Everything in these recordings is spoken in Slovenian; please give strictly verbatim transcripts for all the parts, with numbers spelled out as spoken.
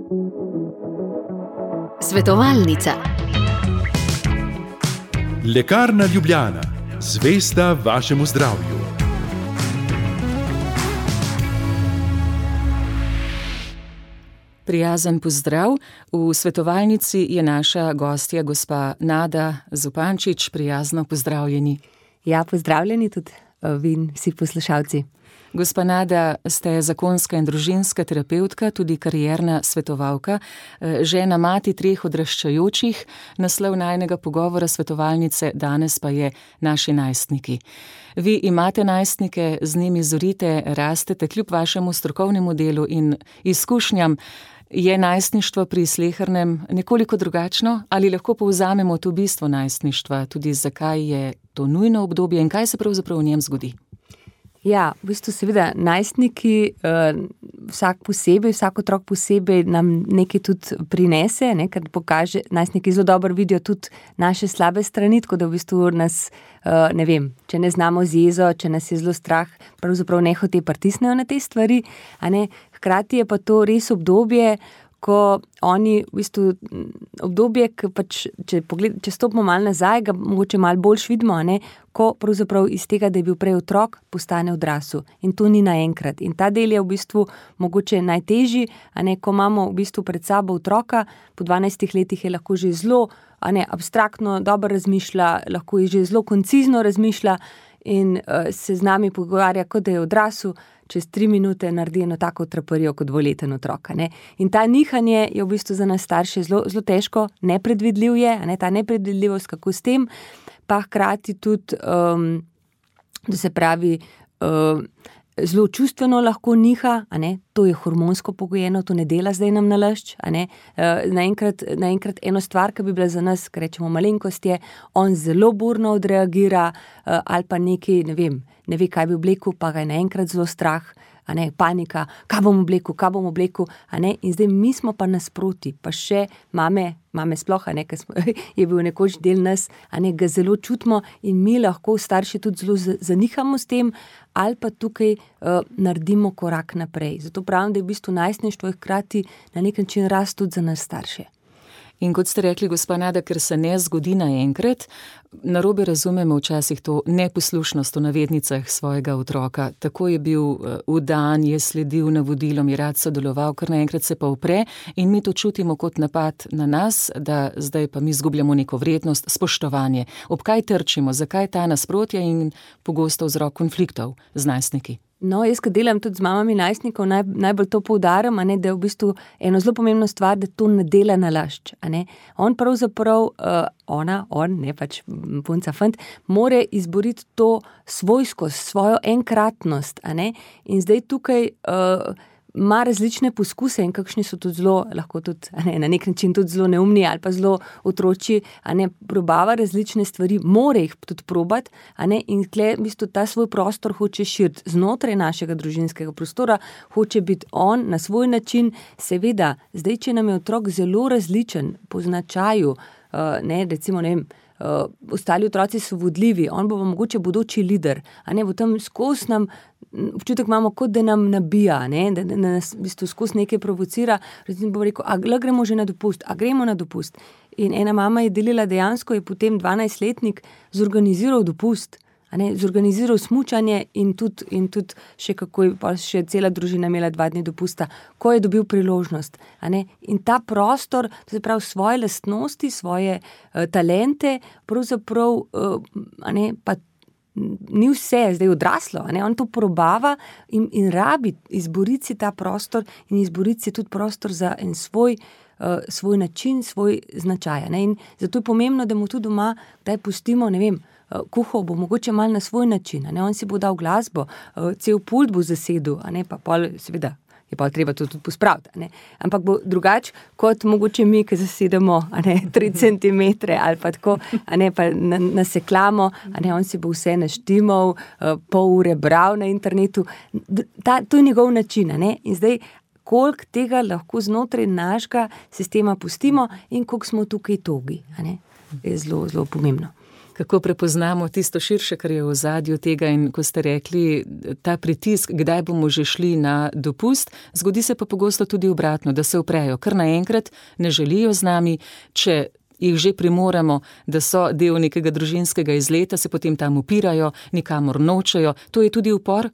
Svetovalnica. Lekarna Ljubljana, zvesta vašemu zdravju. Prijazen pozdrav. V svetovalnici je naša gostja gospa Nada Zupančič. Prijazno pozdravljeni. Ja, pozdravljeni tudi vi in vsi poslušalci. Gospa Nada, ste zakonska in družinska terapevtka, tudi karierna svetovalka, žena mati treh odraščajočih. Naslov najinega pogovora svetovalnice danes pa je Naši najstniki. Vi imate najstnike, z njimi zorite, rastete, kljub vašemu strokovnemu delu in izkušnjam. Je najstništvo pri slehernem nekoliko drugačno? Ali lahko povzamemo to bistvo najstništva, tudi zakaj je to nujno obdobje in kaj se pravzaprav v njem zgodi? Ja, v bistvu seveda najstniki, vsak posebej, vsak otrok posebej nam nekaj tudi prinese, ne, ker pokaže, najstniki zelo dobro vidijo tudi naše slabe strani, tako da v bistvu nas, ne vem, če ne znamo z jezo, če nas je zelo strah, pravzaprav nehote pritisnejo na te stvari, a ne, hkrati je pa to res obdobje, ko oni, v bistvu, obdobje, ki pač, če, pogled, če stopimo malo nazaj, ga mogoče malo boljš vidimo, a ne, ko pravzaprav iz tega, da je bil prej otrok, postane odrasel. In to ni naenkrat. In ta del je v bistvu mogoče najtežji, a ne, ko imamo v bistvu pred sabo otroka, po dvanajstih letih je lahko že zelo, a ne, abstraktno, dobro razmišlja, lahko je že zelo koncizno razmišlja in uh, se z nami pogovarja, kot da je odrasel, čez tri minute naredi eno tako traparijo kot dvoleten otrok. Ne? In ta nihanje je v bistvu za nas starše zelo, zelo težko, nepredvidljiv je, ne? Ta nepredvidljivost, kako s tem, pa hkrati tudi, um, da se pravi, um, zelo čustveno lahko niha, a ne? To je hormonsko pogojeno, to ne dela zdaj nam nalašč, a ne? Uh, naenkrat, naenkrat eno stvar, ki bi bila za nas, ki rečemo malenkost, je, on zelo burno odreagira, uh, ali pa nekaj, ne vem, ne ve, kaj bi oblekel, pa ga je naenkrat zelo strah, a ne, panika, kaj bom oblekel, kaj bom oblekel, a ne, in zdaj mi smo pa nasproti, pa še mame, mame sploh, a ne, ker smo, je bil nekoč del nas, a ne, ga zelo čutimo in mi lahko starši tudi zelo zanihamo s tem, ali pa tukaj uh, naredimo korak naprej. Zato pravim, da je v bistvu najstništvo hkrati na nek način rast tudi za nas starše. In kot ste rekli, gospa Nada, ker se ne zgodi naenkrat, narobe razumemo včasih to neposlušnost v navednicah svojega otroka. Tako je bil vdan, je sledil navodilom, je rad sodeloval, ker naenkrat se pa upre in mi to čutimo kot napad na nas, da zdaj pa mi izgubljamo neko vrednost, spoštovanje. Ob kaj trčimo, zakaj ta nasprotja in pogosto vzrok konfliktov z najstniki? No, jaz, ko delam tudi z mamami najstnikov, naj, najbolj to poudarim, a ne, da je v bistvu eno zelo pomembno stvar, da to ne dela nalašč, a ne. On pravzaprav, uh, ona, on, ne pač punca, fant, more izboriti to svojskost, svojo enkratnost, a ne. In zdaj tukaj uh, ima različne poskuse in kakšni so tudi zelo, lahko tudi, a ne, na nek način tudi zelo neumni ali pa zelo otroči, a ne, probava različne stvari, more jih tudi probati, a ne, in tle v bistvu ta svoj prostor hoče širiti znotraj našega družinskega prostora, hoče biti on na svoj način, seveda, zdaj, če nam je otrok zelo različen po značaju, uh, ne, recimo, ne vem, Uh, ostali otroci so vodljivi, on bo mogoče bodoči lider, a ne, v tem skozi nam, občutek imamo, kot da nam nabija, ne, da, da nas v bistvu skozi nekaj provocira, recimo bo rekel, a gremo že na dopust, a gremo na dopust. In ena mama je delila dejansko, je potem dvanajstletnik zorganiziral dopust, a ne, zorganiziral smučanje in tudi, in tudi še kako je, pa še cela družina imela dva dni dopusta, ko je dobil priložnost, a ne, in ta prostor, to se pravi svoje lastnosti, svoje uh, talente, pravzaprav, uh, a ne, pa ni vse zdaj odraslo, a ne, on to probava in, in rabi izboriti si ta prostor in izboriti si tudi prostor za en svoj, uh, svoj način, svoj značaj, ne, in zato je pomembno, da mu tudi doma, daj pustimo, ne vem, kuhal bo mogoče malo na svoj način, a ne, on si bo dal glasbo, cel pult bo zasedel, a ne, pa pol, seveda, je pa treba to tudi pospraviti, a ne, ampak bo drugače, kot mogoče mi, ki zasedemo, a ne, tri centimetre ali pa tako, a ne, pa naseklamo, a ne, on si bo vse naštimal, pol ure bral na internetu, ta, to je njegov način, a ne, in zdaj, koliko tega lahko znotraj našega sistema pustimo in koliko smo tukaj togi, a ne, je zelo, zelo pomembno. Kako prepoznamo tisto širše, kar je v ozadju tega in ko ste rekli, ta pritisk, kdaj bomo že šli na dopust, zgodi se pa pogosto tudi obratno, da se uprejo, kar naenkrat ne želijo z nami, če jih že primoramo, da so del nekega družinskega izleta, se potem tam upirajo, nikamor nočejo. To je tudi upor?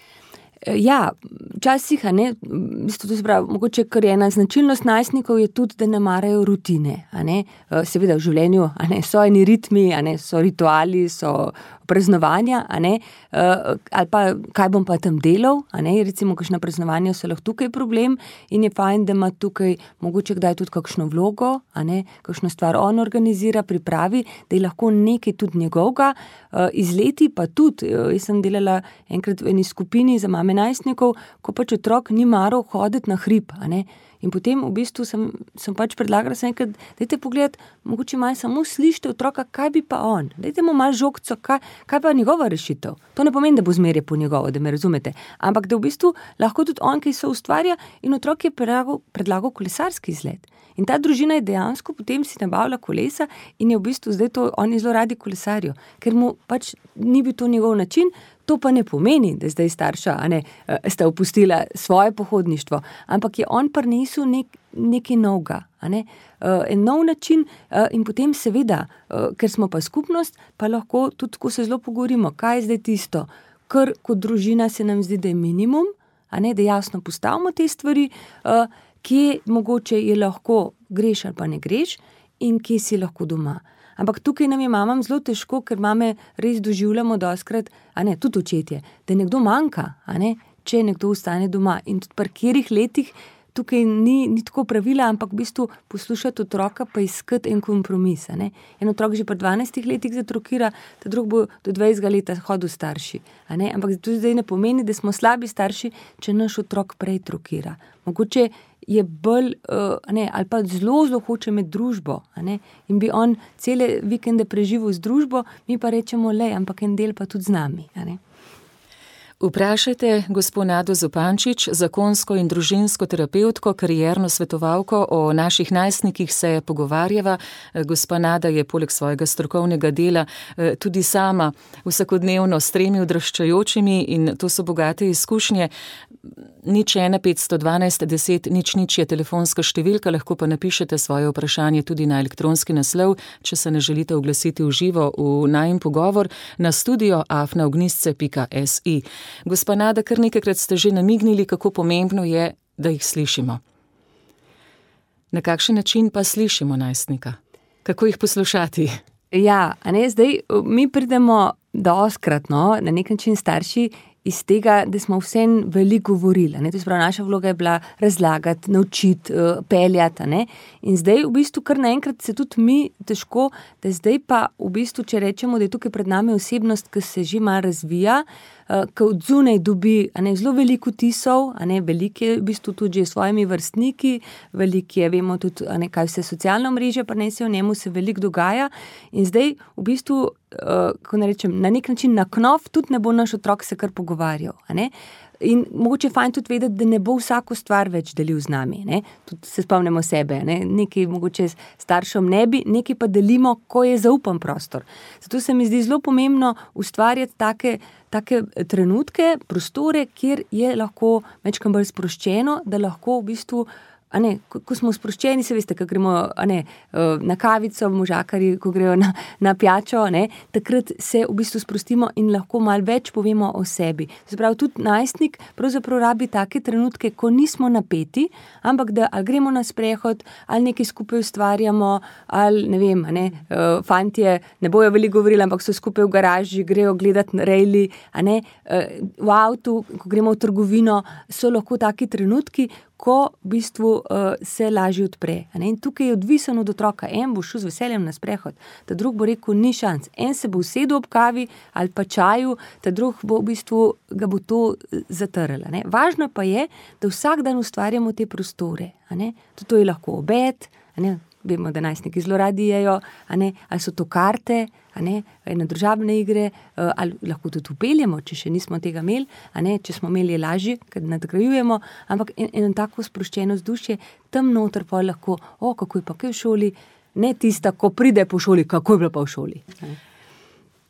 Ja, včasih, a ne, to se pravi, mogoče kar je ena značilnost najstnikov je tudi, da ne marajo rutine, a ne, seveda v življenju, a ne, so eni ritmi, a ne, so rituali, so praznovanja, a ne, ali pa kaj bom pa tam delal, a ne, recimo kakšna praznovanja so lahko tukaj problem in je fajn, da ima tukaj mogoče kdaj tudi kakšno vlogo, a ne, kakšno stvar on organizira, pripravi, da je lahko nekaj tudi njegovega, izleti pa tudi, jaz sem delala enkrat v eni skupini za mame najstnikov, ko pač otrok ni maral hoditi na hrib, a ne, in potem v bistvu sem, sem pač predlagala, sem enkrat, dajte pogledati, mogoče malo samo slišite otroka, kaj bi pa on, dajte mu malo žogco, kaj, kaj pa njegova rešitev. To ne pomeni, da bo zmerje po njegovo, da me razumete, ampak da v bistvu lahko tudi on, ki se ustvarja in otrok je predlagal, predlagal kolesarski izlet. In ta družina je dejansko potem si nabavila kolesa in je v bistvu zdaj to, oni zelo radi kolesarijo, ker mu pač ni bil to njegov način. To pa ne pomeni, da zdaj starša, a ne, sta opustila svoje pohodništvo, ampak je on prinesel nek, nekaj novega, a ne, en nov način in potem seveda, ker smo pa skupnost, pa lahko tudi, ko se zelo pogovorimo, kaj je zdaj tisto, kar kot družina se nam zdi, da je minimum, a ne, da jasno postavimo te stvari, kje mogoče je lahko greš ali pa ne greš in kje si lahko doma. Ampak tukaj nam je mamam zelo težko, ker mame res doživljamo doskrat, a ne, tudi očetje, da nekdo manjka, a ne, če nekdo ostane doma. In tudi pri katerih letih tukaj ni, ni tako pravila, ampak v bistvu poslušati otroka pa iskati en kompromis, a ne. En otrok že pri dvanajstih letih zatrokira, ta drug bo do dvajsetega leta hodil starši, a ne. Ampak to zdaj ne pomeni, da smo slabi starši, če naš otrok prej trokira. Mogoče je bolj, uh, ne, ali pa zelo, zelo hoče med družbo, a ne, in bi on cele vikende preživel z družbo, mi pa rečemo, lej, ampak en del pa tudi z nami, a ne. Vprašajte gospo Nado Zupančič, zakonsko in družinsko terapevtko, karierno svetovalko, o naših najstnikih se pogovarjava. Gospa Nada je poleg svojega strokovnega dela tudi sama vsakodnevno s tremi odraščajočimi in to so bogate izkušnje. Nič ena petsto dvanajst deset nič nič je telefonska številka, lahko pa napišete svoje vprašanje tudi na elektronski naslov, če se ne želite oglasiti v živo v najin pogovor, na studio afna ognjisce pika si. Gospa Nada, kar nekajkrat ste že namignili, kako pomembno je, da jih slišimo. Na kakšen način pa slišimo najstnika? Kako jih poslušati? Ja, a ne, zdaj mi pridemo doskrat, no, na nek način starši, iz tega, da smo vsem veliko govorili, ne, to je prav, naša vloga je bila razlagati, naučiti, peljati, ne, in zdaj v bistvu kar naenkrat se tudi mi težko, da zdaj pa v bistvu, če rečemo, da je tukaj pred nami osebnost, ki se že malo razvija, ki od zunaj dobi, a ne, zelo veliko vtisov, a ne, veliko je v bistvu tudi s svojimi vrstniki, veliko je, vemo tudi, a ne, kaj vse socialno mreže prinesejo, njemu se veliko dogaja in zdaj v bistvu, uh, ko ne rečem, na nek način na knof tudi ne bo naš otrok se kar pogovarjal, a ne. In mogoče fajn tudi vedeti, da ne bo vsako stvar več delil z nami, ne. Tudi se spomnimo sebe, ne. Nekaj mogoče staršem ne bi, nekaj pa delimo, ko je zaupan prostor. Zato se mi zdi zelo pomembno ustvarjati take, take trenutke, prostore, kjer je lahko večkrat bolj sproščeno, da lahko v bistvu, a ne, ko, ko smo sproščeni, se veste, ko gremo, a ne, na kavico, možakarji, ko grejo na, na pijačo, ne, takrat se v bistvu sprostimo in lahko malo več povemo o sebi. Se pravi, tudi najstnik pravzaprav rabi take trenutke, ko nismo napeti, ampak da ali gremo na sprehod, ali nekaj skupaj ustvarjamo, ali ne vem, a ne, fantje ne bojo veliko govorili, ampak so skupaj v garaži, grejo gledati rejli, a ne, v avtu, ko gremo v trgovino, so lahko taki trenutki, ko v bistvu uh, se lažje odpre. In tukaj je odvisen od otroka. En bo šel z veseljem na sprehod, ta drug bo rekel, ni šans. En se bo usedel ob kavi ali pa čaju, ta drug bo v bistvu, ga bo to zatrl. Ne? Važno pa je, da vsak dan ustvarjamo te prostore. Tudi to je lahko obed, a ne? Vemo, da najstniki zelo radi jejo, a ne? Ali so to karte, a ne? Na družabne igre, ali lahko tudi upeljemo, če še nismo tega imeli, a ne? Če smo imeli je lažje, ker nadgrajujemo, ampak en, eno tako sproščeno vzdušje, tam noter pa lahko, o, kako je pa kaj v šoli, ne tista, ko pride po šoli, kako je bila pa v šoli.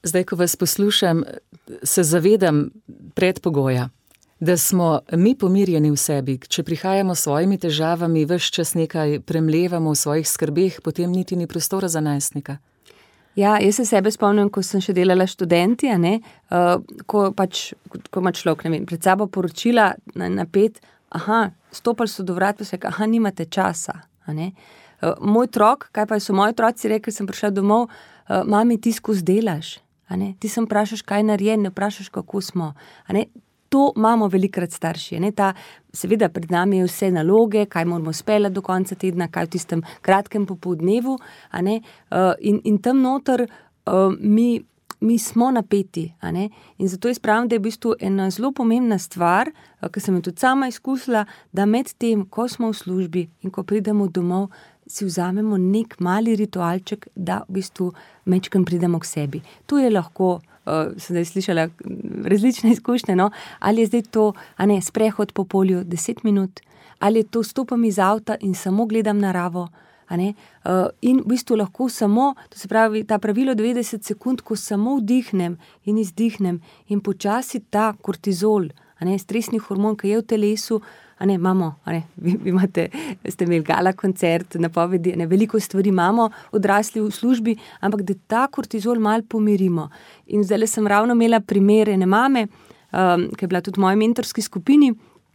Zdaj, ko vas poslušam, se zavedam predpogoja, da smo mi pomirjeni v sebi. Če prihajamo s svojimi težavami, ves čas nekaj premlevamo v svojih skrbeh, potem niti ni prostora za najstnika. Ja, jaz se sebe spomnim, ko sem še delala študenti, a ne, uh, ko pač, ko ima človek, ne vem, pred sabo poročila na, na pet, aha, stopali so do vrat, pa se aha, nimate časa, a ne. Uh, moj otrok, kaj pa so moji otroci rekli, sem prišla domov, uh, mami, ti skozi delaš, a ne, ti sem vprašaš, kaj narejen, ne vprašaš, kako smo, a ne. To imamo velikrat starši, ne, ta, seveda pred nami je vse naloge, kaj moramo speljati do konca tedna, kaj v tistem kratkem popoldnevu, a ne, uh, in, in tam noter uh, mi, mi smo napeti, a ne, in zato jaz pravim, da je v bistvu ena zelo pomembna stvar, uh, ki sem jo tudi sama izkusila, da med tem, ko smo v službi in ko pridemo domov, si vzamemo nek mali ritualček, da v bistvu mečkam pridemo k sebi. To je lahko, Uh, sem zdaj slišala različne izkušnje, no? Ali je zdaj to, a ne, sprehod po polju deset minut, ali je to stopam iz avta in samo gledam naravo, a ne, uh, in v bistvu lahko samo, to se pravi, ta pravilo devetdeset sekund, ko samo vdihnem in izdihnem in počasi ta kortizol, a ne, stresni hormon, ki je v telesu, a ne, imamo, a ne, vi, vi imate, ste imeli gala koncert, napovedi, ne, veliko stvari imamo odrasli v službi, ampak da ta kortizol malo pomirimo. In zdaj sem ravno imela primer ene mame, um, ki je bila tudi v moji mentorski skupini,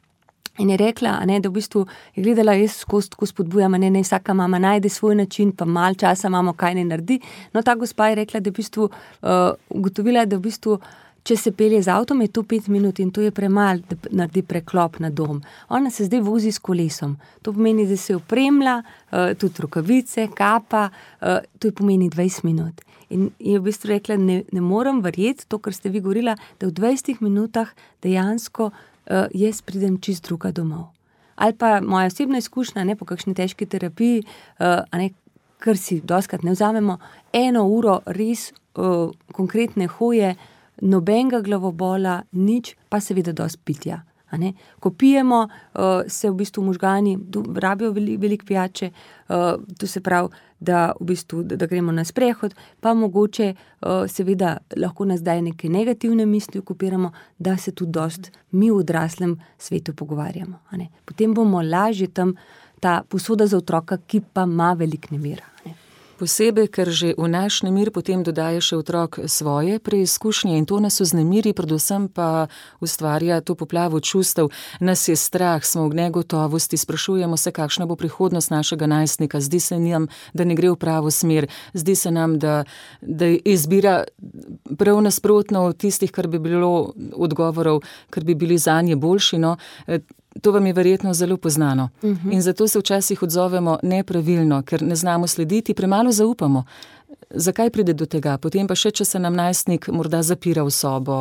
in je rekla, a ne, da v bistvu je gledala, jaz skozi tako spodbujam, a ne, ne, vsaka mama najde svoj način, pa malo časa imamo, kaj ne naredi. No, ta gospa je rekla, da je v bistvu uh, ugotovila, da v bistvu če se pelje z avtom, je to pet minut in to je premalo, da naredi preklop na dom. Ona se zdaj vozi s kolesom. To pomeni, da se opremlja, uh, tudi rokavice, kapa, uh, to je pomeni dvajset minut. In je v bistvu rekla, ne, ne morem verjeti to, kar ste vi govorila, da v dvajsetih minutah dejansko uh, jaz pridem čist druga domov. Ali pa moja osebna izkušnja, ne, po kakšni težki terapiji, uh, a ne, kar si doskrat ne vzamemo, eno uro res uh, konkretne hoje, nobenega glavobola, nič, pa seveda dosti pitja. A ne? Ko pijemo, uh, se v bistvu možgani rabijo veliko velik pijače, uh, to se pravi, da v bistvu, da, da gremo na sprehod, pa mogoče uh, seveda lahko nas daje neke negativne misli, okupiramo, da se tudi dosti mi v odraslem svetu pogovarjamo. A ne? Potem bomo lažje tam ta posoda za otroka, ki pa ima velik nemir. Ne? Posebej, ker že v naš nemir potem dodaje še otrok svoje preizkušnje in to nas vznemiri, predvsem pa ustvarja to poplavo čustev. Nas je strah, smo v negotovosti, sprašujemo se, kakšna bo prihodnost našega najstnika. Zdi se nam, da ne gre v pravo smer. Zdi se nam, da, da izbira prav nasprotno od tistih, kar bi bilo odgovorov, kar bi bili zanje boljši. No? To vam je verjetno zelo poznano. Uh-huh. In zato se včasih odzovemo nepravilno, ker ne znamo slediti, premalo zaupamo. Zakaj pride do tega? Potem pa še, če se nam najstnik morda zapira v sobo,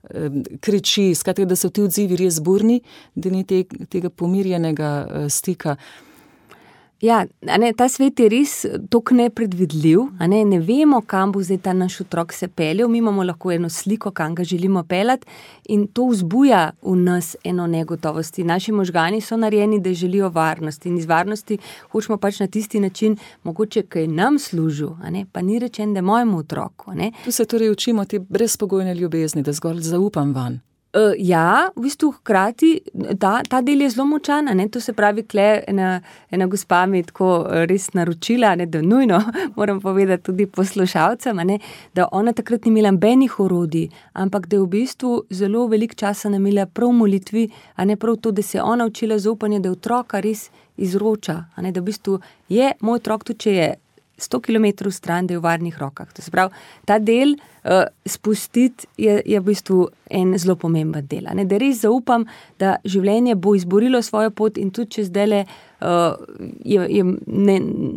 kriči, skratka, da so ti odzivi res burni, da ni te, tega pomirjenega stika. Ja, a ne, ta svet je res tako nepredvidljiv, a ne, ne vemo, kam bo zdaj ta naš otrok se peljal, mi imamo lahko eno sliko, kam ga želimo peljati in to vzbuja v nas eno negotovosti. Naši možgani so narejeni, da želijo varnosti in iz varnosti hočemo pač na tisti način, mogoče kaj nam služil, a ne, pa ni rečen, da mojemu otroku. A ne. Tu se torej učimo te brezpogojne ljubezni, da zgolj zaupam van. Uh, ja, v bistvu hkrati ta, ta del je zelo močan, ne, to se pravi, kle ena, ena gospa mi je tako res naročila, ne, da nujno moram povedati tudi poslušalcem, ne, da ona takrat ni imela benih orodij, ampak da je v bistvu zelo veliko časa namila prav molitvi, a ne prav to, da se je ona učila zaupanje, da otroka res izroča, a ne, da v bistvu je moj otrok, tudi če je sto kilometrov stran, da je v varnih rokah. To se pravi, ta del uh, spustiti je, je v bistvu en zelo pomemben del. Ne? Da res zaupam, da življenje bo izborilo svojo pot in tudi če zdajle uh, je, je ne,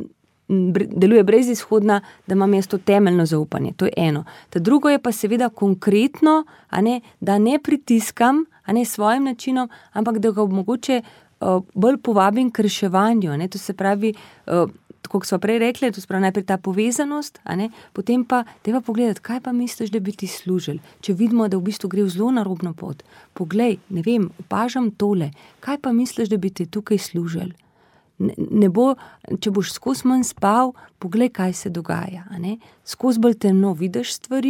deluje brezizhodna, da imam jaz to temeljno zaupanje. To je eno. Ta drugo je pa seveda konkretno, a ne, da ne pritiskam, a ne svojim načinom, ampak da ga mogoče uh, bolj povabim k reševanju. Ne? To se pravi, uh, kot smo prej rekli, to spravi najprej ta povezanost, a ne, potem pa treba pogledati, kaj pa misliš, da bi ti služil. Če vidimo, da v bistvu gre v zelo narobno pot, poglej, ne vem, opažam tole, kaj pa misliš, da bi ti tukaj služil. Ne, ne bo, če boš skozi manj spal, poglej, kaj se dogaja, a ne. Skozi bolj temno vidiš stvari,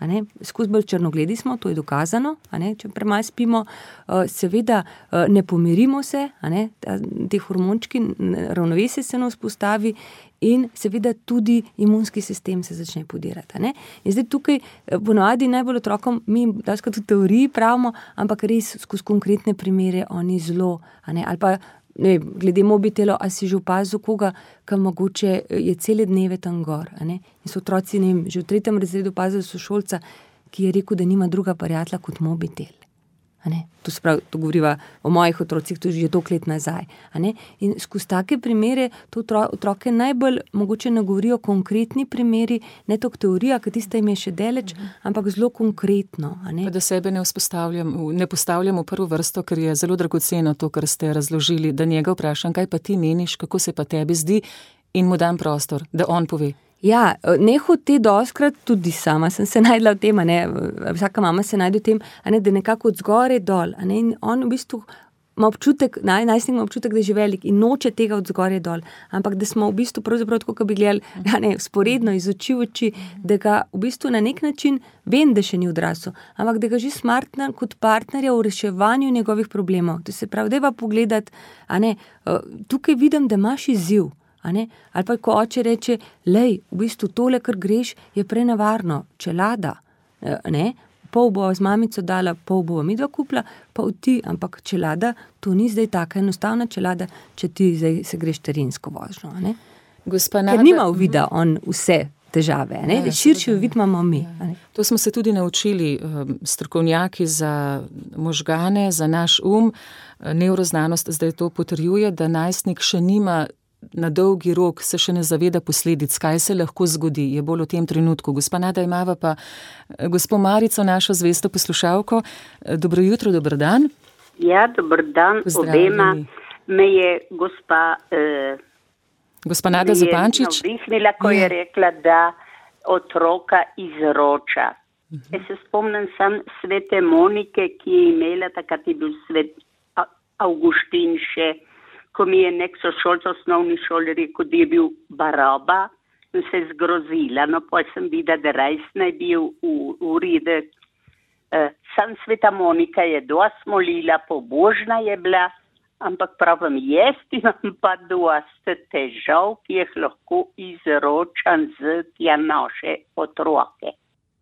a ne, skozi bolj črnogledi smo, to je dokazano, a ne, če premalo spimo, seveda ne pomirimo se, a ne, te hormončki, ravnovesje se ne vzpostavi in seveda tudi imunski sistem se začne podirati, a ne. In zdaj tukaj ponovadi najbolj otrokom, mi daskrat v teoriji pravimo, ampak res skozi konkretne primere oni zelo, a ne, ali pa ne, glede mobitelo, a si že opazil koga, ki mogoče je cele dneve tam gor, a ne? In so otroci, ne vem, že v tretjem razredu opazili sošolca, ki je rekel, da nima druga prijatelja kot mobitel. A ne? To se pravi, to govoriva o mojih otrocih, to že toliko let nazaj. A ne? In skozi take primere to otroke najbolj mogoče ne govorijo konkretni primeri, ne toliko teorija, ker tista im je še deleč, ampak zelo konkretno. A ne? Pa da sebe ne vzpostavljam, ne postavljam v prvo vrsto, ker je zelo dragoceno to, kar ste razložili, da njega vprašam, kaj pa ti meniš, kako se pa tebi zdi, in mu dam prostor, da on pove. Ja, nehote doskrat, tudi sama sem se najdla v tem, a ne, vsaka mama se najde v tem, a ne, da nekako od zgore dol, a ne, in on v bistvu ima občutek, naj, najstnik ima občutek, da je že velik in noče tega od zgore dol, ampak da smo v bistvu pravzaprav tako, ko bi gledali, a ne, sporedno iz oči v oči, da ga v bistvu na nek način, vem, da še ni odrasel, ampak da ga že smartna kot partnerja v reševanju njegovih problemov. To se pravi, dajva pogledati, a ne, tukaj vidim, da imaš izziv. A ne? Ali pa ko oče reče, lej, v bistvu tole, kar greš, je prenevarno, čelada, ne, pol bo z mamico dala, pol bo midva kupla, pol ti, ampak čelada, to ni zdaj taka enostavna čelada, če ti zdaj se greš terensko vožnjo, a ne. Nada... Ker nima uvida on vse težave, a ne, ja, širši uvid imamo mi. A ne? To smo se tudi naučili, strokovnjaki za možgane, za naš um, nevroznanost zdaj to potrjuje, da najstnik še nima na dolgi rok, se še ne zaveda posledic, kaj se lahko zgodi, je bolj v tem trenutku. Gospa Nada, imava pa gospo Marico, našo zvesto poslušalko. Dobro jutro, dober dan. Ja, dober dan obema. Me je gospa eh, gospa Nada Zupančič navdihnila, ko je rekla, da otroka izroča. Uh-huh. Jaz se spomnim sam svete Monike, ki je imela, takrat je bil svet Avguštin še, ko mi je nek sošolc v osnovni šoli rekel, da je bil baroba in se je zgrozila. No, pa sem videla, da rajs naj bil v, v redek. Uh, sam sveta Monika je dosti molila, pobožna je bila, ampak pravim, jaz imam pa dosti težav, ki jih lahko izročam z tja naše otroke.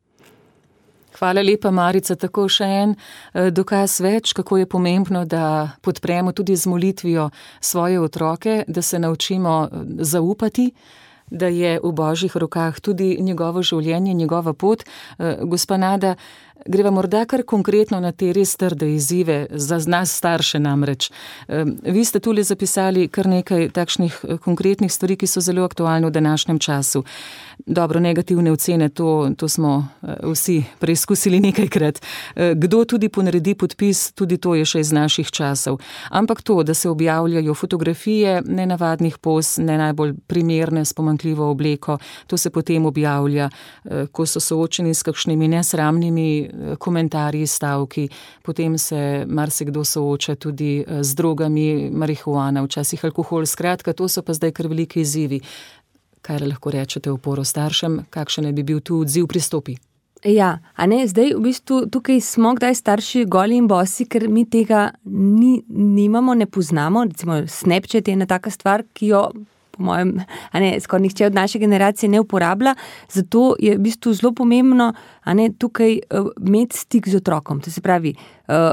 Hvala lepa, Marica. Tako še en dokaz več, kako je pomembno, da podpremo tudi z molitvijo svoje otroke, da se naučimo zaupati, da je v Božjih rokah tudi njegovo življenje, njegova pot. Gospa Nada, greva morda kar konkretno na te res trde izzive, za nas starše namreč. Vi ste tule zapisali kar nekaj takšnih konkretnih stvari, ki so zelo aktualne v današnjem času. Dobro, negativne ocene, to, to smo vsi preizkusili nekajkrat. Kdo tudi ponaredi podpis, tudi to je še iz naših časov. Ampak to, da se objavljajo fotografije nenavadnih poz, ne najbolj primerne s pomanjkljivo obleko, to se potem objavlja, ko so soočeni s kakšnimi nesramnimi komentarji, stavki, potem se marsikdo sooča tudi z drogami, marihuana, včasih alkohol. Skratka, to so pa zdaj kar veliki izzivi. Kaj lahko rečete oporo staršem, kakšen ne bi bil tu odziv, pristopi? Ja, a ne, zdaj v bistvu tukaj smo kdaj starši goli in bosi, ker mi tega ni, nimamo, ne poznamo, recimo Snapchat je ena taka stvar, ki jo po mojem, a ne, skoraj nihče od naše generacije ne uporablja, zato je v bistvu zelo pomembno, a ne, tukaj uh, imeti stik z otrokom, to se pravi, uh,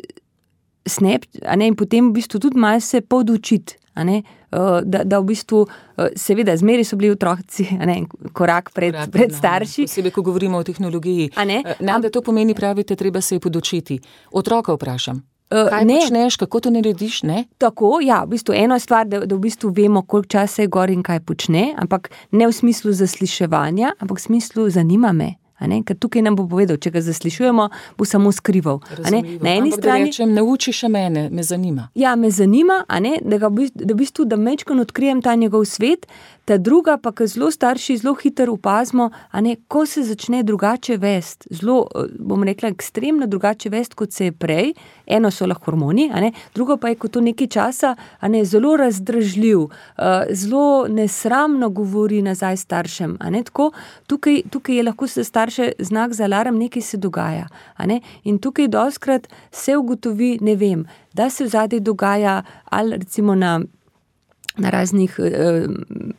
Snap, a ne, in potem v bistvu tudi malo se podučiti, a ne, uh, da, da v bistvu, uh, seveda, zmeri so bili otroci, a ne, korak pred, korak, pred starši. No, posebej, ko govorimo o tehnologiji. A ne? Nam, da to pomeni, pravite, treba se je podučiti. Otroka vprašam. Kaj uh, počneš, kako to narediš, ne? Tako, ja, v bistvu eno je stvar, da, da v bistvu vemo, koliko časa je gor in kaj počne, ampak ne v smislu zasliševanja, ampak v smislu zanima me. A ne? Ker tukaj nam bo povedal, če ga zaslišujemo, bo samo skrival. A ne? Na eni ampak strani, da rečem, nauči še mene, me zanima. Ja, me zanima, a ne? Da, ga, da v bistvu, da mečkano odkrijem ta njegov svet, Ta druga pa, ko zelo starši zelo hitro opazimo, a ne, ko se začne drugače vest, zelo, bom rekla, ekstremno drugače vest, kot se je prej, eno so lahko hormoni, a ne, drugo pa je, ko to nekaj časa, a ne, zelo razdražljiv, zelo nesramno govori nazaj staršem, a ne, tako, tukaj, tukaj je lahko se starše znak za alarm, nekaj se dogaja, a ne, in tukaj dostikrat se ugotovi, ne vem, da se vzadej dogaja, ali recimo na, na raznih, eh,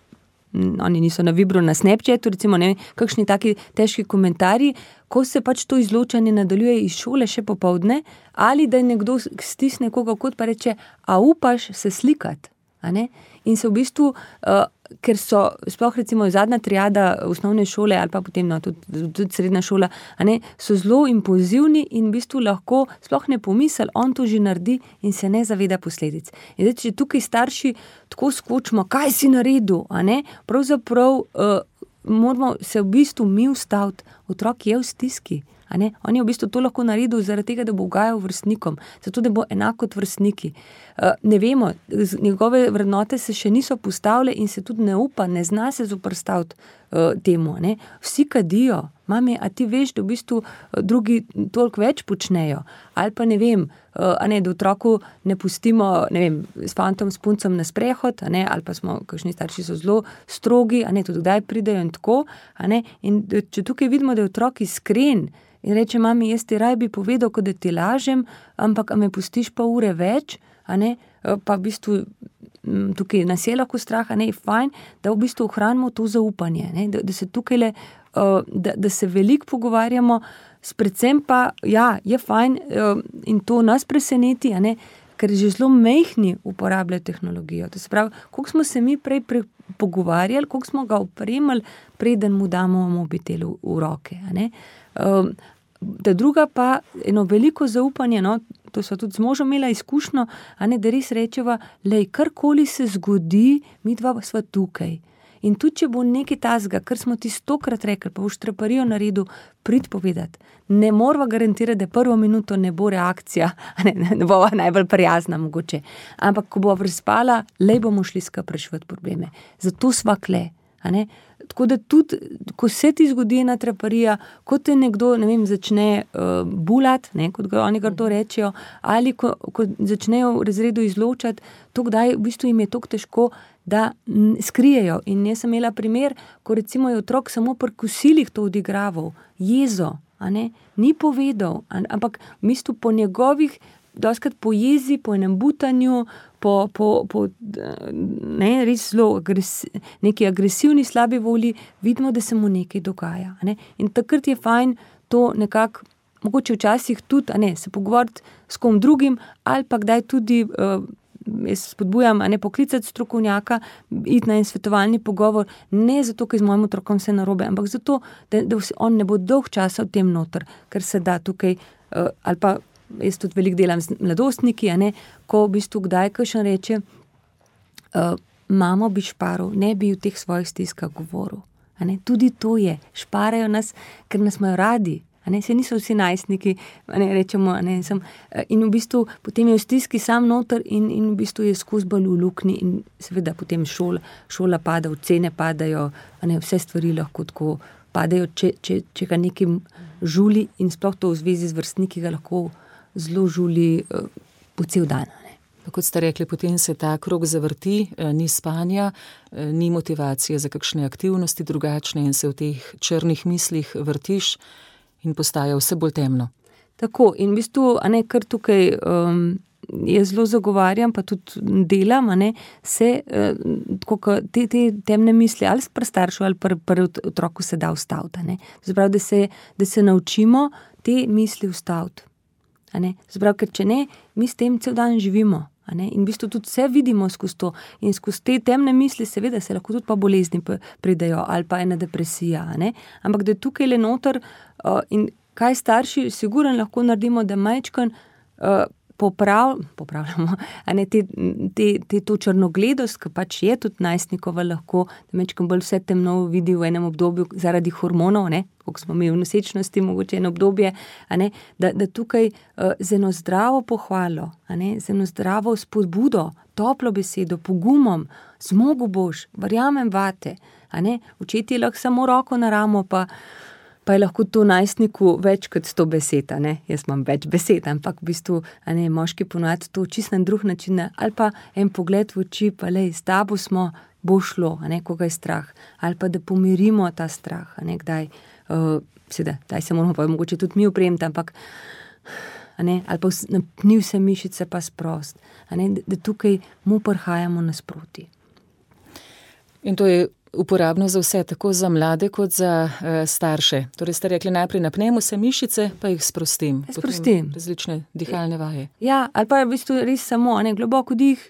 oni niso na Vibru, na Snapchatu, recimo, ne vem, kakšni taki težki komentarji, ko se pač to izločanje nadaljuje iz šole še popoldne, ali da je nekdo stisne koga kot pa reče, a upaš se slikat, a ne? In se v bistvu, uh, ker so, sploh recimo zadnja triada osnovne šole ali pa potem no, tudi, tudi srednja šola, a ne, so zelo impulzivni in v bistvu lahko sploh ne pomisel, on to že naredi in se ne zaveda posledic. In zdaj, če tukaj starši tako skočimo, kaj si naredil, a ne, pravzaprav uh, moramo se v bistvu mi ustaviti, otrok je v stiski. A ne? On je v bistvu to lahko naredil zaradi tega, da bo ugajal vrstnikom, zato da bo enak kot vrstniki. Uh, ne vemo, njegove vrednote se še niso postavile in se tudi ne upa, ne zna se zoperstaviti uh, temu. Ne? Vsi kadijo, mami, a ti veš, da v bistvu drugi toliko več počnejo, ali pa ne vem, uh, a ne, da otroku ne pustimo, ne vem, s fantom, s puncem na sprehod, a ne, ali pa smo, kakšni starši so zelo strogi, a ne, tudi kdaj pridejo in tako, a ne, in če tukaj vidimo, da je otrok iskren, in reče, mami, jaz ti raj bi povedal, kot da ti lažem, ampak a me pustiš pa ure več, a ne, pa v bistvu tukaj nas je lahko strah, a ne, je fajn, da v bistvu ohranimo to zaupanje, ne, da, da se tukaj le, da, da se veliko pogovarjamo, predvsem pa, ja, je fajn in to nas preseneti, a ne, ker že zelo mehni uporabljajo tehnologijo. To se pravi, koliko smo se mi prej pre, pogovarjali, koliko smo ga opremili, preden mu damo mobitel v, v roke, a ne. Um, da druga pa eno veliko zaupanje, no, to so tudi z možom imela izkušnjo, a ne, da res rečeva, lej, karkoli se zgodi, mi dva sva tukaj. In tudi, če bo nekaj tazga, kar smo ti stokrat rekli, pa boš treparijo naredil, prid povedati. Ne morava garantirati, da prvo minuto ne bo reakcija, ne, ne bo najbolj prijazna mogoče, ampak ko bo vrspala, lej bomo šli skupaj reševati probleme. Zato sva kle, a ne. Tako da tudi, ko se ti zgodi ena treparija, ko te nekdo, ne vem, začne uh, bulat, ne, kot ga oni kar to rečejo, ali ko, ko začnejo v razredu izločati, to kdaj v bistvu jim je toliko težko, da skrijejo. In jaz sem imela primer, ko recimo je otrok samo pri kosilih to odigraval, jezo, a ne, ni povedal, ampak v bistvu po njegovih, dostikrat po jezi, po enem butanju, po, po, po ne, res zelo agresi, neki agresivni slabi volji, vidimo, da se mu nekaj dogaja. A ne? In takrat je fajn to nekako, mogoče včasih tudi, a ne, se pogovoriti s kom drugim, ali pa kdaj tudi, uh, jaz spodbujam, a ne, poklicati strokovnjaka, iti na en svetovalni pogovor, ne zato, ker z mojim otrokom vse narobe, ampak zato, da, da on ne bo dolg časa v tem noter, ker se da tukaj, uh, ali pa jaz tudi veliko delam z mladostniki, a ne, ko v bistvu kdaj kakšen reče, uh, mamo bi šparil, ne bi v teh svojih stiskah govoril. A ne, tudi to je, šparajo nas, ker nas imajo radi. A ne, se niso vsi najstniki, a ne, rečemo, a ne, sem, in v bistvu potem je v stiski sam noter in, in v bistvu je skozi bolj v luknji in seveda potem šola, šola pada, ocene padajo, a ne, vse stvari lahko tako padajo, če, če, če ga nekim žuli in sploh to v zvezi z vrstniki ga lahko zelo žuli uh, po cel dan. Ne. Kot ste rekli, potem se ta krog zavrti, ni spanja, ni motivacije za kakšne aktivnosti drugačne in se v teh črnih mislih vrtiš in postaja vse bolj temno. Tako, in v bistvu, a ne, kar tukaj um, jaz zelo zagovarjam, pa tudi delam, a ne, se uh, te, te temne misli ali pri staršu ali pri, pri otroku se da ustaviti. A ne. Zaprav, da se, da se naučimo te misli ustaviti. A ne. Zaprav, ker če ne, mi s tem cel dan živimo. A ne. In v bistvu tudi vse vidimo skozi to. In skozi te temne misli seveda se lahko tudi pa bolezni pridejo ali pa ena depresija. A ne. Ampak da je tukaj le noter uh, in kaj starši sigurno lahko naredimo, da majčkan uh, poprav, popravljamo, a ne te, te, te to črnogledost, ki pač je tudi najstnikova lahko, da mečkam bolj vse temno vidi v enem obdobju zaradi hormonov, ne, koliko smo mi v nosečnosti, mogoče eno obdobje, a ne, da, da tukaj uh, z eno zdravo pohvalo, a ne, z eno zdravo spodbudo, toplo besedo, pogumom, zmogu boš, verjamem vate, a ne, učeti je lahko samo roko na ramo, pa pa je lahko to najstniku več kot sto besed, a ne, jaz imam več besed, ampak v bistvu, a ne, moški ponovati to čisto na drug način, ali pa en pogled v oči, pa lej, s tabo smo, bo šlo, a ne, koga je strah, ali pa da pomirimo ta strah, a ne, kdaj, uh, seveda, daj se moramo pa mogoče tudi mi upremiti, ampak, a ne, ali pa napni vse mišice pa sprost, a ne, da, da tukaj mu prihajamo nasproti. In to je uporabno za vse, tako za mlade kot za uh, starše. Torej ste rekli, najprej napnemo se mišice, pa jih sprostim. Sprostim. Različne dihalne vaje. Ja, ali pa v bistvu res samo, a ne, globoko dih,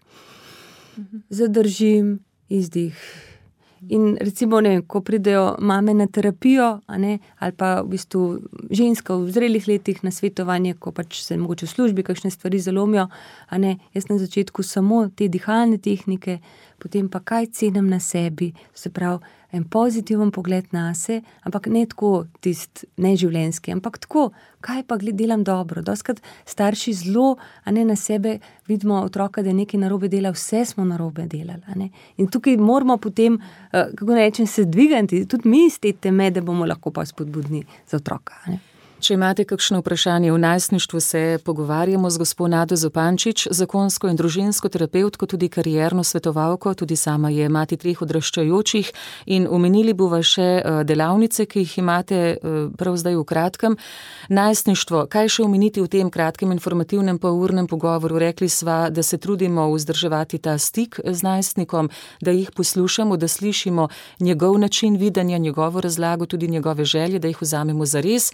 zadržim, izdih. In recimo, ne, ko pridejo mame na terapijo, a ne, ali pa v bistvu ženska v zrelih letih na svetovanje, ko pač se mogoče v službi kakšne stvari zalomijo, a ne, jaz na začetku samo te dihalne tehnike, potem pa kaj cenim na sebi, se pravi, en pozitiven pogled nase, ampak ne tako tist neživljenjski, ampak tako, kaj pa delam dobro. Dostikrat starši zelo, a ne, na sebe vidimo otroka, da je nekaj narobe dela, vse smo narobe delali, a ne. In tukaj moramo potem, kako rečem, se dvigati, tudi mi iz te teme, da bomo lahko pa spodbudni za otroka, a ne. Če imate kakšno vprašanje v najstništvu, se pogovarjamo z gospo Nado Zupančič, zakonsko in družinsko terapevtko, tudi karierno svetovalko, tudi sama je mati treh odraščajočih, in omenili bova še delavnice, ki jih imate prav zdaj v kratkem. Najstništvo, kaj še omeniti v tem kratkem informativnem polurnem pogovoru? Rekli sva, da se trudimo vzdrževati ta stik z najstnikom, da jih poslušamo, da slišimo njegov način videnja, njegovo razlago, tudi njegove želje, da jih vzamemo zares.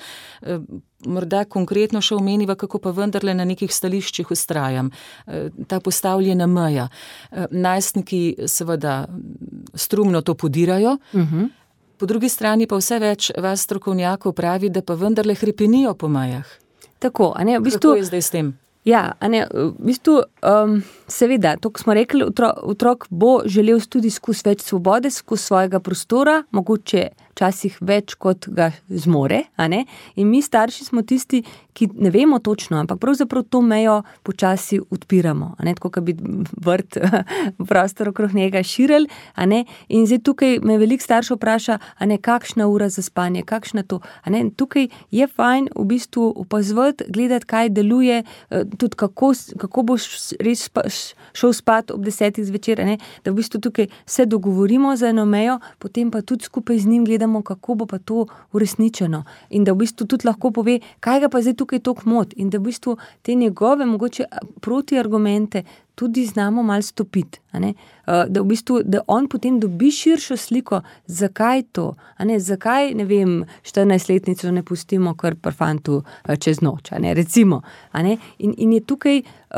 Morda konkretno še omeniva, kako pa vendarle na nekih stališčih vztrajam. Ta postavljena meja. Najstniki seveda strumno to podirajo, uh-huh. Po drugi strani pa vse več vas strokovnjakov pravi, da pa vendarle hrepenijo po mejah. Tako, a ne, v bistvu... Kako je zdaj s tem? Ja, a ne, v bistvu, um, seveda, to, ko smo rekli, otrok, otrok bo želel tudi skozi več svobode, skozi svojega prostora, mogoče včasih več, kot ga zmore, a ne, in mi starši smo tisti, ki ne vemo točno, ampak pravzaprav to mejo počasi odpiramo, a ne, tako, kot bi vrt prostor okrog njega širili, a ne, in zdaj tukaj me veliko staršev vpraša, a ne, kakšna ura za spanje, kakšna to, a ne, tukaj je fajn v bistvu opazovati, gledati, kaj deluje, tudi kako, kako boš res spa, šel spat ob desetih zvečer, ne? Da v bistvu tukaj se dogovorimo za eno mejo, potem pa tudi skupaj z njim gledamo, kako bo pa to uresničeno. In da v bistvu tudi lahko pove, kaj ga pa zdaj tukaj toliko mot. In da v bistvu te njegove mogoče protiargumente tudi znamo malo stopiti. A ne? Da v bistvu, da on potem dobi širšo sliko, zakaj to, a ne, zakaj, ne vem, štirinajstletnico ne pustimo kar pri fantu čez noč, a ne, recimo, a ne, in, in je tukaj,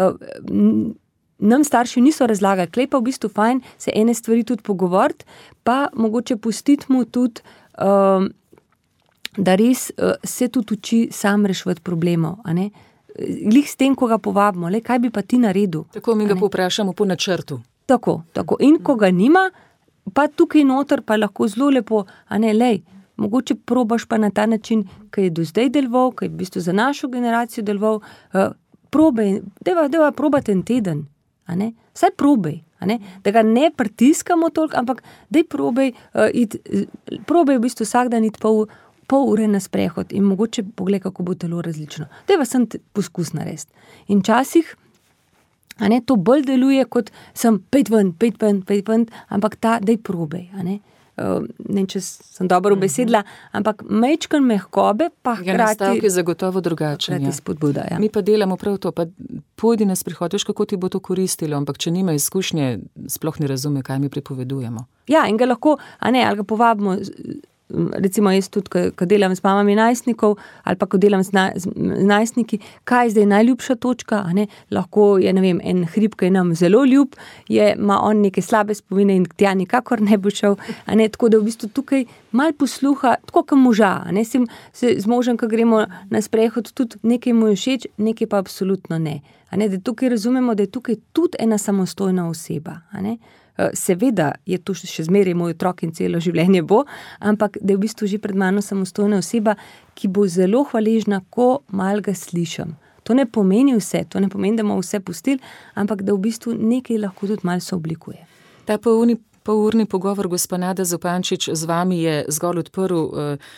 nam starši niso razlagali, klej pa v bistvu fajn se ene stvari tudi pogovoriti, pa mogoče pustiti mu tudi, da res se tudi uči sam reševati problemov, a ne, glih s tem, ko ga povabimo, le, kaj bi pa ti naredil? Tako mi ga povprašamo po načrtu. Tako, tako. In ko ga nima, pa tukaj noter pa lahko zelo lepo, a ne, lej, mogoče probaš pa na ta način, ki je do zdaj deloval, ki je v bistvu za našo generacijo deloval, uh, probaj, deva, deva probati en teden, a ne, vsaj probaj, a ne, da ga ne pritiskamo toliko, ampak dej probaj, uh, it, probaj v bistvu vsak dan iti pol pol ure na sprehod in mogoče pogled, kako bo telo različno. Daj pa sem poskus narediti. In časih, a ne, to bolj deluje, kot sem pet ven, pet ven, pet ven, ampak ta, daj probej, a ne. Uh, ne, če sem dobro ubesedila, ampak mečkan mehkobe, pa hkrati... Ja, nastavek je zagotovo drugačen. Hkrati spodbuda, ja. Mi pa delamo prav to, pa pojdi na sprehod, veš, kako ti bo to koristilo, ampak če nima izkušnje, sploh ne razume, kaj mi pripovedujemo. Ja, in ga lahko, a ne, ali ga povabimo recimo jaz tudi, ko, ko delam s mamami najstnikov ali pa ko delam z, na, z najstniki, kaj je zdaj najljubša točka, a ne, lahko je, ne vem, en hrib, ki je nam zelo ljub, je, ima on neke slabe spomine in tja nikakor ne bo šel, a ne, tako da v bistvu tukaj malo posluha, tako kot moža, a ne, se, se z možem, ko gremo na sprehod, tudi nekaj mu je všeč, nekaj pa absolutno ne, a ne, da tukaj razumemo, da je tukaj tudi ena samostojna oseba, a ne. Seveda je to še zmeraj moj otrok in celo življenje bo, ampak da je v bistvu že pred mano samostojna oseba, ki bo zelo hvaležna, ko malo ga slišim. To ne pomeni vse, to ne pomeni, da bomo vse pustili, ampak da v bistvu nekaj lahko tudi malo se oblikuje. Ta polurni, polurni pogovor, gospa Nada Zupančič, z vami je zgolj odprl uh,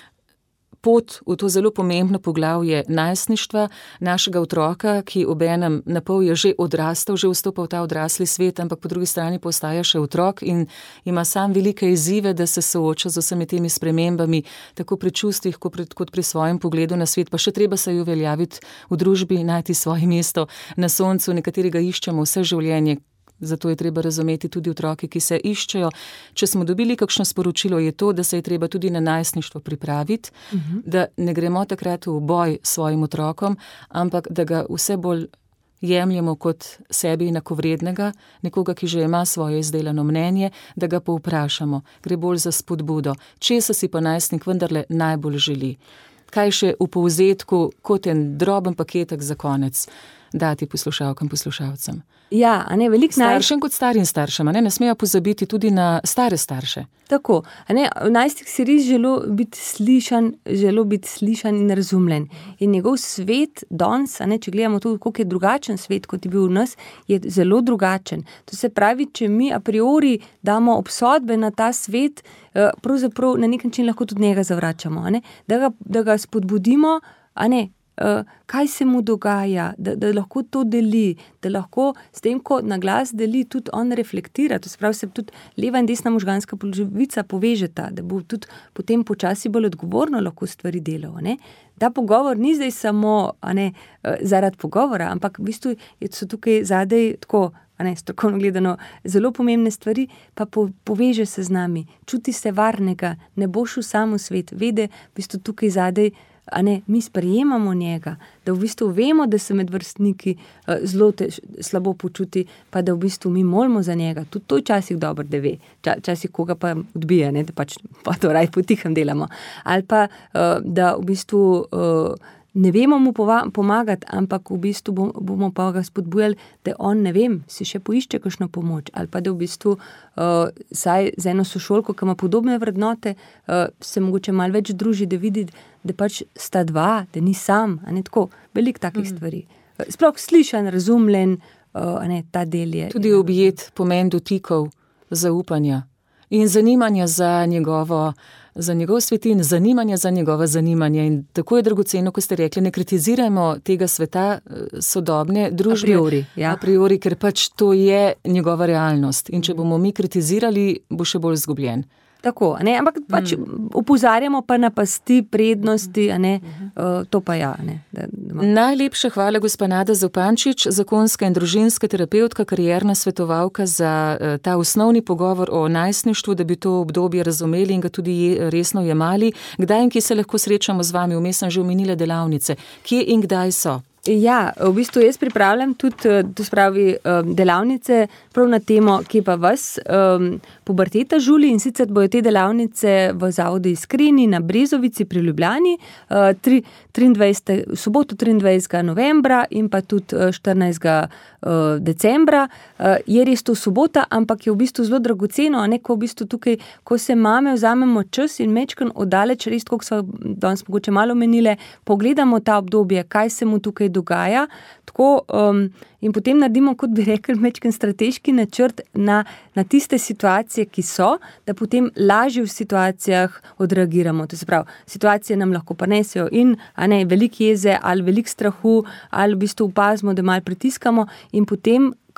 pot v to zelo pomembno poglavje najstništva našega otroka, ki obenem napol je že odrastel, že vstopal v ta odrasli svet, ampak po drugi strani postaja še otrok in ima sam velike izzive, da se sooča z vsemi temi spremembami, tako pri čustvih, kot pri, kot pri svojem pogledu na svet, pa še treba se jo uveljaviti v družbi, najti svoje mesto na soncu, nekaterega iščemo vse življenje. Zato je treba razumeti tudi otroke, ki se iščejo. Če smo dobili kakšno sporočilo, je to, da se je treba tudi na najstništvo pripraviti, uh-huh. da ne gremo takrat v boj s svojim otrokom, ampak da ga vse bolj jemljemo kot sebi enakovrednega, nekoga, ki že ima svoje izdelano mnenje, da ga povprašamo. Gre bolj za spodbudo. Česa si pa najstnik vendarle najbolj želi? Kaj še v povzetku, kot en droben paketek za konec, dati poslušalkam, poslušalcem? Ja, a ne, veliko naj... Staršem kot starim staršem, a ne, ne smejo pozabiti tudi na stare starše. Tako, a ne, najstnik si res želo biti slišan, želo biti slišan in razumljen. In njegov svet danes, a ne, če gledamo tudi, koliko je drugačen svet, kot je bil v nas, je zelo drugačen. To se pravi, če mi a priori damo obsodbe na ta svet, pravzaprav na nek način lahko tudi njega zavračamo, a ne, da ga, da ga spodbudimo, a ne, Uh, kaj se mu dogaja, da, da lahko to deli, da lahko s tem, ko na glas deli, tudi on reflektira, to se pravi, se tudi leva in desna možganska polovica povežeta, da bo tudi potem počasi bolj odgovorno lahko stvari delal, ne. Ta pogovor ni zdaj samo, a ne, zaradi pogovora, ampak v bistvu so tukaj zadej tako, a ne, strokovno gledano, zelo pomembne stvari, pa po, poveže se z nami, čuti se varnega, ne boš v samo svet, vede, v bistvu tukaj zadej, a ne, mi sprejemamo njega, da v bistvu vemo, da se med vrstniki uh, zelo tež, slabo počuti, pa da v bistvu mi molimo za njega. Tudi to je časih dobro, da ve. Ča, časih koga pa odbija, ne, da pač pa to raj potihem delamo. Ali pa, uh, da v bistvu uh, ne vemo mu pomagati, ampak v bistvu bom, bomo pa ga spodbujali, da on, ne vem, si še poišče kakšno pomoč, ali pa da v bistvu uh, saj z eno sošolko, ki ima podobne vrednote, uh, se mogoče malo več druži, da vidi, da pač sta dva, da ni sam, a ne tako, veliko takih mm. stvari. Sploh slišan, razumljen, uh, a ne, ta del je. Tudi objet pomen dotikov, zaupanja in zanimanja za njegovo za njegov svet in zanimanja za njegova zanimanja. In tako je dragoceno, ko ste rekli, ne kritizirajmo tega sveta sodobne družbe. A priori, ja. A priori, ker pač to je njegova realnost. In če bomo mi kritizirali, bo še bolj izgubljen. Tako, ne, ampak pač mm. opozarjamo pa na pasti, prednosti, a ne, uh, to pa ja. Ne, da, da Najlepša hvala, gospa Nada Zupančič, zakonska in družinska terapevtka, karierna svetovalka za uh, ta osnovni pogovor o najstništvu, da bi to obdobje razumeli in ga tudi je, resno jemali. Kdaj in kje se lahko srečamo z vami? Vmes sem že omenila delavnice. Kje in kdaj so? Ja, v bistvu jaz pripravljam tudi, to spravi, delavnice prav na temo, ki pa vas um, puberteta žuli, in sicer bojo te delavnice v Zavodu Iskrini na Brezovici pri Ljubljani, uh, tri, triindvajsetega, soboto triindvajsetega novembra in pa tudi štirinajstega decembra. Uh, je res to sobota, ampak je v bistvu zelo dragoceno, a ne, ko v bistvu tukaj, ko se mame vzamemo čas in mečkan oddaleč, res, koliko smo danes mogoče malo menile, pogledamo ta obdobje, kaj se mu tukaj dogaja, tako um, in potem naredimo, kot bi rekli, mečken strateški načrt na, na tiste situacije, ki so, da potem lažje v situacijah odreagiramo. To se pravi, situacije nam lahko prinesejo in, a ne, veliko jeze ali veliko strahu, ali v bistvu opazimo, da malo pritiskamo in potem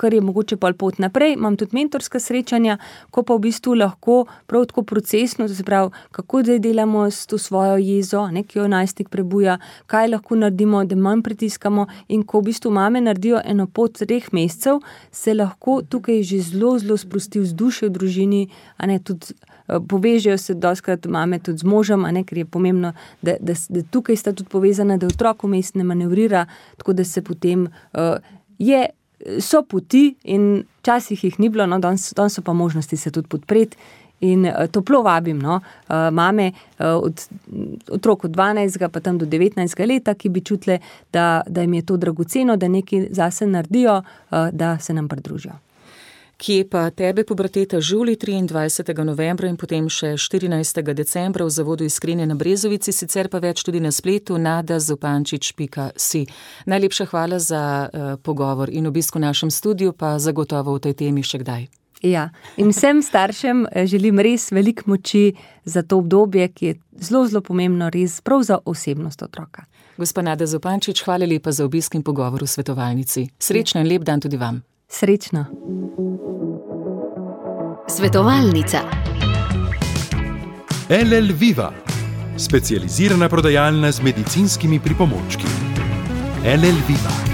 kar je mogoče pol pot naprej. Imam tudi mentorska srečanja, ko pa v bistvu lahko prav tako procesno, to se pravi, kako zdaj delamo s to svojo jezo, ne, ki jo najstnik prebuja, kaj lahko naredimo, da manj pritiskamo, in ko v bistvu mame naredijo eno pot treh mesecev, se lahko tukaj že zelo, zelo sprosti vzdušje v družini, a ne, tudi povežejo se dostikrat mame tudi z možem, a ne, ker je pomembno, da, da, da tukaj sta tudi povezana, da otrok vmes ne manevrira, tako da se potem uh, je, so poti in včasih jih ni bilo, no, danes, danes so pa možnosti se tudi podpreti. In uh, toplo vabim, no, uh, mame uh, od otrok od dvanajstega pa tam do devetnajstega leta, ki bi čutile, da, da jim je to dragoceno, da nekaj zase naredijo, uh, da se nam pridružijo. Kje pa tebe pobrateta Žuli triindvajsetega novembra in potem še štirinajstega decembra v Zavodu Iskrenje na Brezovici, sicer pa več tudi na spletu nada zupančič pika si. Najlepša hvala za uh, pogovor in obisk v našem studiu, pa zagotovo v tej temi še kdaj. Ja, in vsem staršem želim res veliko moči za to obdobje, ki je zelo, zelo pomembno res prav za osebnost otroka. Gospa Nada Zupančič, hvala lepa za obisk in pogovor v svetovalnici. Srečno in lep dan tudi vam. Srečno. Svetovalnica. L L Viva, specializirana prodajalna z medicinskimi pripomočki. L L Viva.